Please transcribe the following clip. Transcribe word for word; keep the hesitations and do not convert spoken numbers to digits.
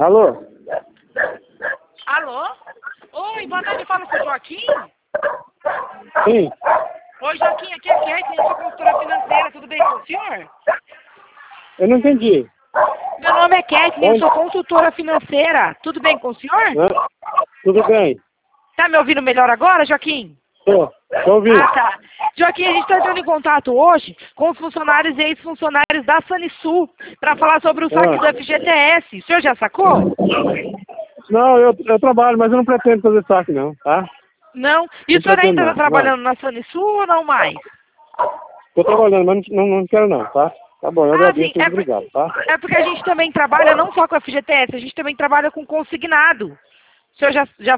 Alô? Alô? Oi, boa tarde, fala com o Joaquim? Sim. Oi, Joaquim, aqui é Kathleen, eu sou consultora financeira, tudo bem com o senhor? Eu não entendi. Meu nome é Kathleen, eu Onde? sou consultora financeira, tudo bem com o senhor? Hã? Tudo bem. Tá me ouvindo melhor agora, Joaquim? Tô. Tô ouvindo. Ah, tá. Joaquim, a gente está entrando em contato hoje com os funcionários e ex-funcionários da Sanisul para falar sobre o saque Ah. do F G T S. O senhor já sacou? Não, eu, eu trabalho, mas eu não pretendo fazer saque, não, tá? Não? E Não o senhor pretendo, ainda não. está trabalhando na Sanisul ou não mais? Tô trabalhando, mas não, não, não quero, não, tá? Tá bom, eu Ah, agradeço, sim. É, muito por- obrigado, tá? é porque a gente também trabalha não só com F G T S, a gente também trabalha com consignado. O senhor já, já